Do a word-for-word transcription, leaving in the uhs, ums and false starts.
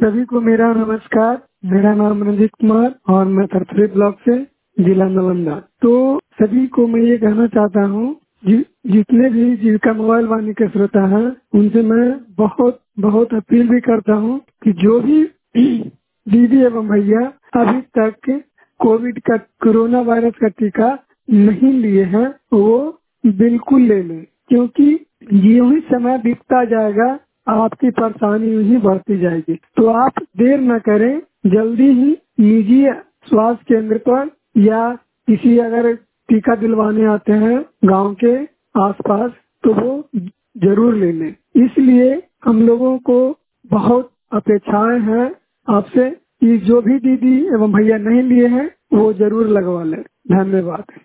सभी को मेरा नमस्कार। मेरा नाम रंजीत कुमार और मैं थरथरी ब्लॉक से, जिला नालंदा। तो सभी को मैं ये कहना चाहता हूँ, जि, जितने भी जीविका मोबाइल वाणी के श्रोता हैं, उनसे मैं बहुत बहुत अपील भी करता हूँ कि जो भी दीदी एवं भैया अभी तक कोविड का, कोरोना वायरस का टीका नहीं लिए हैं, वो बिल्कुल ले लें, क्योंकि यूं ही समय बीतता जाएगा, आपकी परेशानी यूं ही बढ़ती जाएगी। तो आप देर न करें, जल्दी ही निजी स्वास्थ्य केंद्र पर या किसी अगर टीका दिलवाने आते हैं गांव के आसपास, तो वो जरूर ले लें। इसलिए हम लोगों को बहुत अपेक्षाएं हैं आपसे कि जो भी दीदी एवं भैया नहीं लिए हैं वो जरूर लगवा लें। धन्यवाद।